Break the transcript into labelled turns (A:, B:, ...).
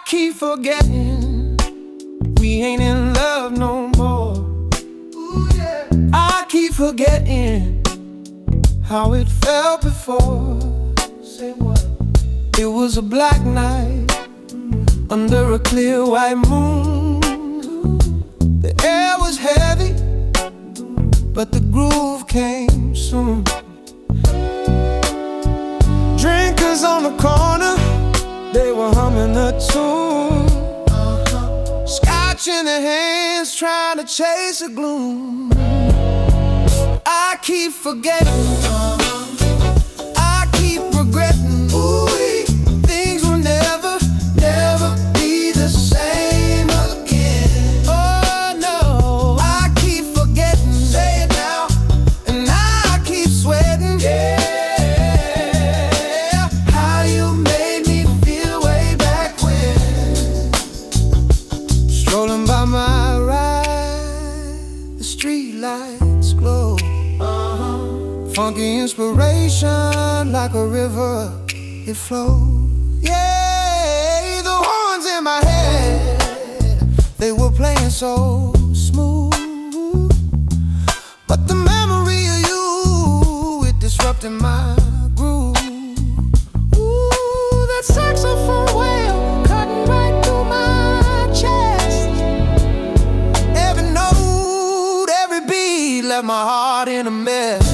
A: keep forgetting we ain't in love no more. Ooh, yeah. I keep forgetting how it felt before. Say what? It was a black night under a clear white moon. The air was heavy, but the groove came soon. Drinkers on the corner, they were humming a tune. Scotch in their hands, trying to chase the gloom. I keep forgetting, I keep regretting. Ooh, things will never, never be the same again. Oh no, I keep forgetting. Say it now, and I keep sweating. Yeah, how you made me feel way back when. Strolling by my ride, the street lights glow. Funky inspiration, like a river, it flows. Yeah, the horns in my head, they were playing so smooth. But the memory of you, it disrupted my groove. Ooh, that saxophone wail cutting right through my chest. Every note, every beat left my heart in a mess.